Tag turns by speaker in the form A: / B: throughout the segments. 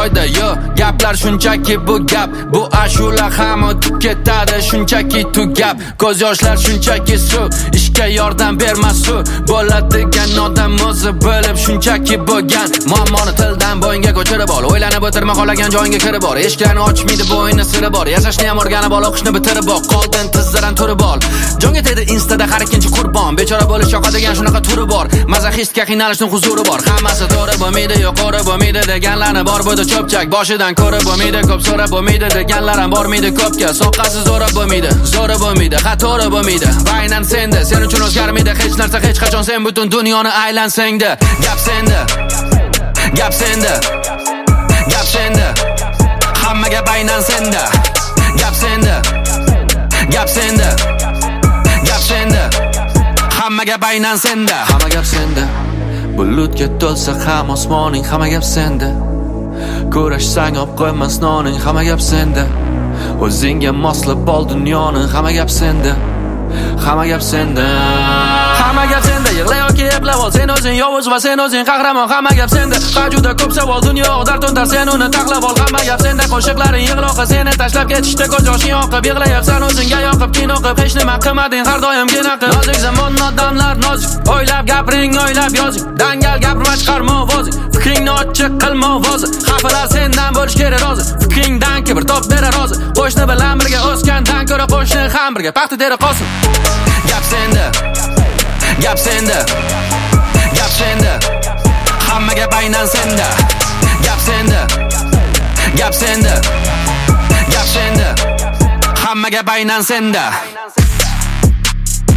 A: joyda yo. Gaplar shunchaki bu gap, bu ashula ham o'tib ketadi shunchaki tugab. Ko'z yoshlar shunchaki suv, ishga yordam bermas suv. Bo'ladigan odam o'zi bo'lib shunchaki bo'lgan. Muammoni tildan bo'yinga ko'chirib ol, o'ylanib o'tirma qolagan joyingga kirib bor. Eshiklarni ochmaydi bo'yinni siri bor. Yashashni ham o'rganib ol, o'qishni bitirib ol. Qoldin tizzadan turib ol. Jonga tegdi instada har ikkinchi qurbon. Bechora bo'lish yoqadigan shunaqa turi bor. Mazoxistga qiynalishning huzuri bor. Hammasi to'g'ri bo'lmaydi, yuqori bo'lmaydi deganlarni bor bo'di cho'pchak. Boshidan ko'rib bo'lmaydi, ko'p so'rab bo'lmaydi deganlar ham bormaydi ko'pga. Soqqasi zo'ra bo'lmaydi, zo'ra bo'lmaydi, to'g'ri bo'lmaydi. Va aynan senda, sen uchun o'zgarmaydi hech narsa hech qachon. Sen butun dunyoni aylansangda. Gap senda, gap senda, gap senda. Hamma gap aynan senda. Gap senda, gap senda, gap senda. Hamma gap aynan senda. Hamma gap senda. Bulutga to'lsa ham osmoning, hamma gap senda. Ko'rashsang olib qo'ymas noning, hamma gap senda. O'zingga moslab ol dunyoni, hamma gap senda. Hamma gap senda. Hamma gap senda. Yig'la yoki eplab ol, sen o'zing yovuz va sen o'zing qahramon. Hamma gap senda. Juda ko'p savol, dunyo dard undar, sen uni taxlab ol. Hamma gap senda. Qo'shiqlaring yig'loqi, seni tashlab ketishda ko'z yoshing oqib. Yig'layapsan o'zingga yoqib, kino qilib hech nima qilmading, har doim gina qil. Nozik zamon odamlar nozik, o'ylab gapiring, o'ylab yozing. Dangal gapirma chiqarma ovozing, fikringni ochiq qilma ovozi. Xafalar sendan bo'lish kerak rozi, fikringdan kibr top bera rozi. Qo'shni bilan birga o'sgandan ko'ra qo'shni ham birga paxta teri qosin. Gap senda, gap senda, gap senda. Hamma gap aynan senda. Gap senda, gap senda, gap senda. Hamma gap aynan senda.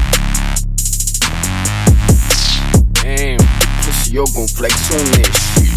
B: Damn, pussy, yo gon' flex on this shit.